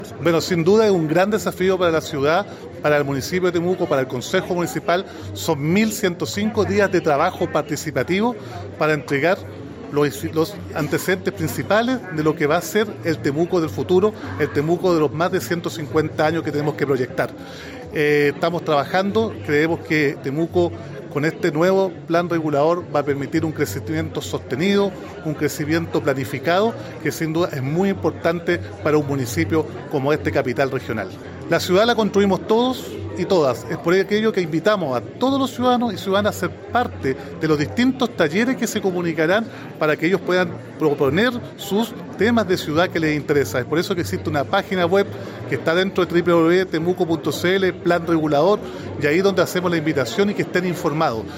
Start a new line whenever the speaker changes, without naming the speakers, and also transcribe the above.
Bueno, sin duda es un gran desafío para la ciudad, para el municipio de Temuco, para el Consejo Municipal. Son 1.105 días de trabajo participativo para entregar los antecedentes principales de lo que va a ser el Temuco del futuro, el Temuco de los más de 150 años que tenemos que proyectar. Estamos trabajando, creemos que Temuco con este nuevo plan regulador va a permitir un crecimiento sostenido, un crecimiento planificado, que sin duda es muy importante para un municipio como este capital regional. La ciudad la construimos todos y todas. Es por aquello que invitamos a todos los ciudadanos y ciudadanas a ser parte de los distintos talleres que se comunicarán para que ellos puedan proponer sus temas de ciudad que les interesa. Es por eso que existe una página web que está dentro de www.temuco.cl, plan regulador, y ahí donde hacemos la invitación y que estén informados.